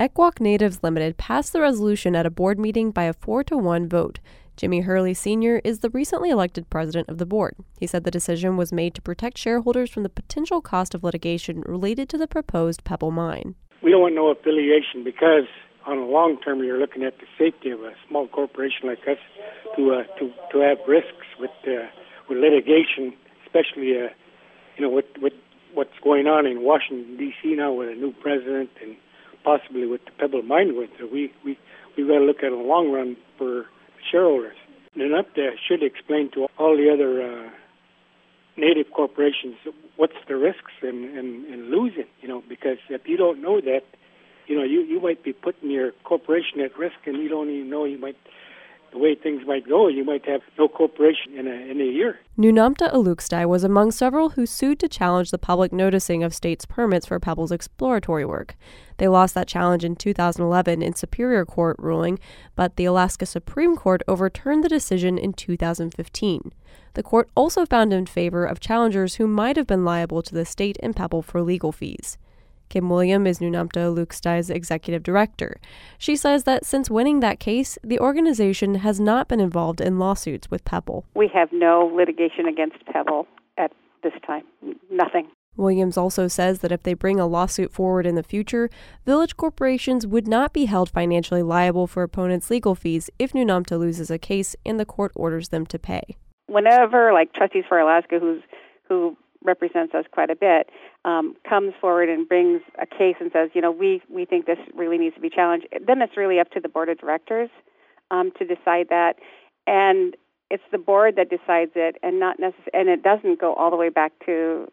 Ekwok Natives Limited passed the resolution at a board meeting by a 4-1 vote. Jimmy Hurley Sr. is the recently elected president of the board. He said the decision was made to protect shareholders from the potential cost of litigation related to the proposed Pebble mine. We don't want no affiliation because on a long term you're looking at the safety of a small corporation like us to have risks with litigation, especially with what's going on in Washington D.C. now with a new president and possibly with the Pebble mine going through. We've got to look at a long run for shareholders. NUNAPTA should explain to all the other native corporations what's the risks in losing, because if you don't know that, you might be putting your corporation at risk and you don't even know the way things might go, you might have no corporation in a year. NUNAMTA Iluxtai was among several who sued to challenge the public noticing of states' permits for Pebble's exploratory work. They lost that challenge in 2011 in Superior Court ruling, but the Alaska Supreme Court overturned the decision in 2015. The court also found in favor of challengers who might have been liable to the state and Pebble for legal fees. Kim William is NUNAMTA Iluxtai's executive director. She says that since winning that case, the organization has not been involved in lawsuits with Pebble. We have no litigation against Pebble at this time. Nothing. Williams also says that if they bring a lawsuit forward in the future, village corporations would not be held financially liable for opponents' legal fees if NUNAMTA loses a case and the court orders them to pay. Whenever, Trustees for Alaska, who represents us quite a bit, comes forward and brings a case and says, we think this really needs to be challenged, then it's really up to the board of directors to decide that. And it's the board that decides it, and and it doesn't go all the way back to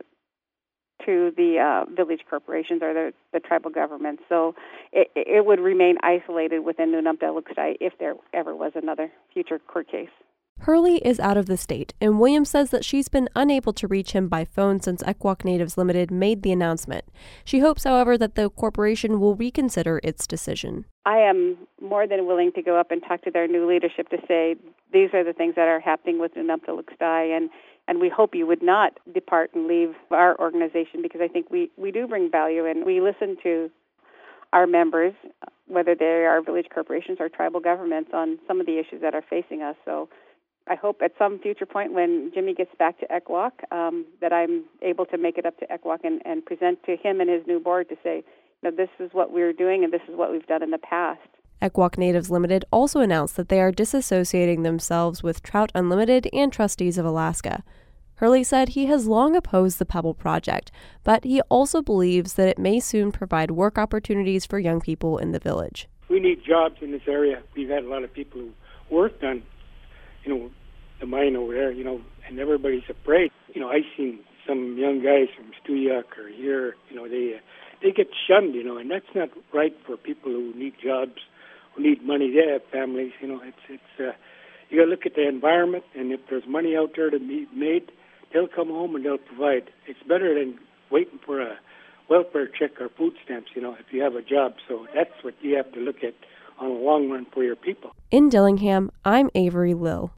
the village corporations or the tribal governments. So it would remain isolated within NUNAMTA Iluxtai if there ever was another future court case. Hurley is out of the state, and Williams says that she's been unable to reach him by phone since Ekwok Natives Limited made the announcement. She hopes, however, that the corporation will reconsider its decision. I am more than willing to go up and talk to their new leadership to say, these are the things that are happening with NUNAMTA Iluxtai, and we hope you would not depart and leave our organization, because I think we do bring value, and we listen to our members, whether they are village corporations or tribal governments, on some of the issues that are facing us. So I hope at some future point when Jimmy gets back to Ekwok that I'm able to make it up to Ekwok and present to him and his new board to say, this is what we're doing and this is what we've done in the past. Ekwok Natives Limited also announced that they are disassociating themselves with Trout Unlimited and Trustees of Alaska. Hurley said he has long opposed the Pebble project, but he also believes that it may soon provide work opportunities for young people in the village. We need jobs in this area. We've had a lot of people who worked on the mine over there, and everybody's afraid. I've seen some young guys from Stuyuk or here, they get shunned, and that's not right for people who need jobs, who need money. They have families, you got to look at the environment, and if there's money out there to be made, they'll come home and they'll provide. It's better than waiting for a welfare check or food stamps, if you have a job. So that's what you have to look at on the long run for your people. In Dillingham, I'm Avery Lill.